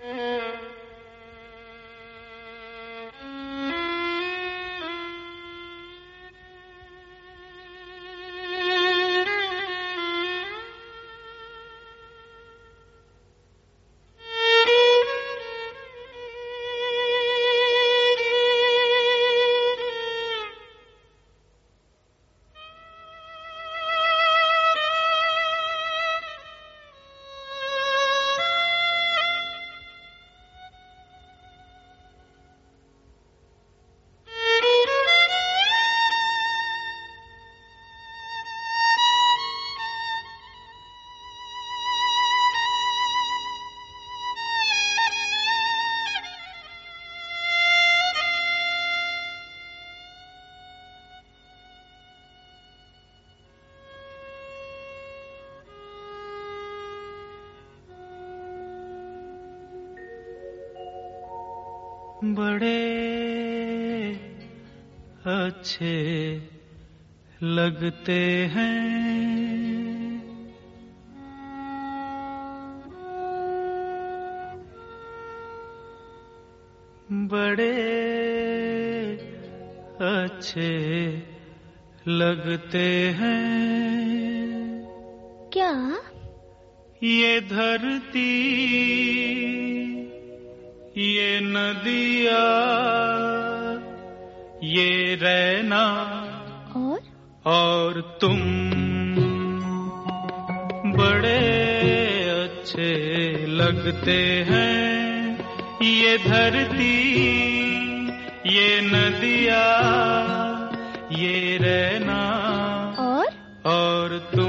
बड़े अच्छे लगते हैं बड़े अच्छे लगते हैं। क्या? ये धरती, ये नदिया, ये रहना और तुम बड़े अच्छे लगते हैं। ये धरती, ये नदिया, ये रहना और तुम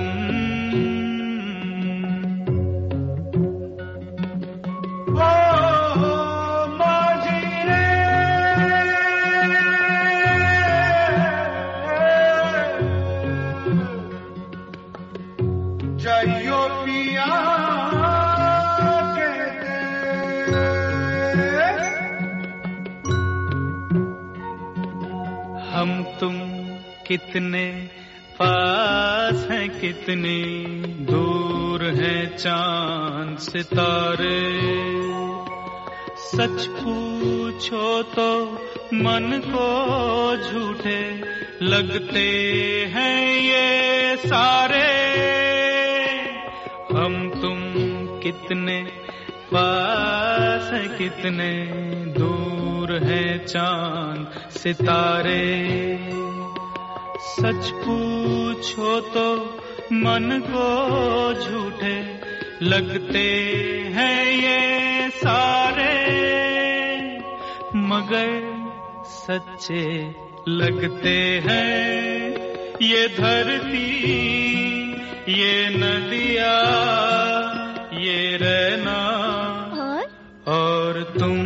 जाइयो पिया हम तुम कितने पास हैं, कितनी दूर हैं चांद सितारे। सच पूछो तो मन को झूठे लगते हैं ये सारे। हम तुम कितने पास हैं, कितने दूर हैं चांद सितारे। सच पूछो तो मन को झूठे लगते हैं ये सारे, मगर सच्चे लगते हैं ये धरती, ये नदिया, ये रहना और तुम।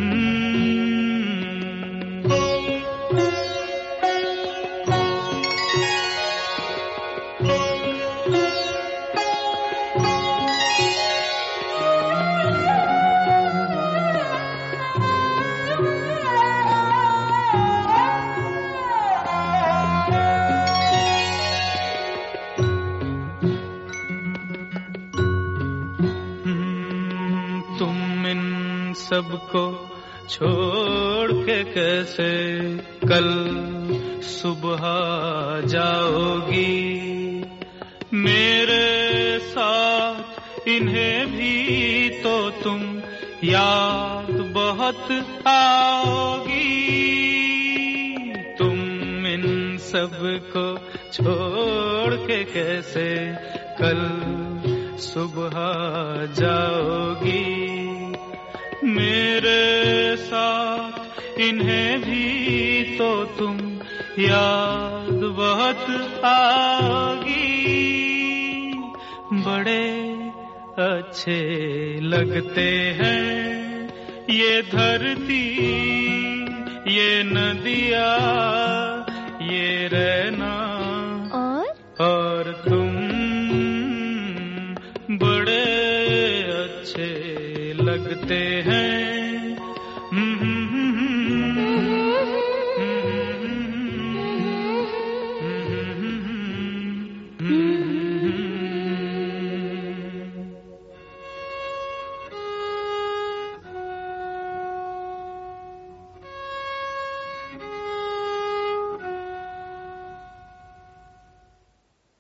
सबको छोड़ के कैसे कल सुबह जाओगी। मेरे साथ इन्हें भी तो तुम याद बहुत आओगी। तुम इन सबको छोड़ के कैसे कल सुबह जाओगी। मेरे साथ इन्हें भी तो तुम याद बहुत आओगी। बड़े अच्छे लगते हैं ये धरती, ये नदिया, ये रहना और तुम बड़े अच्छे लगते हैं।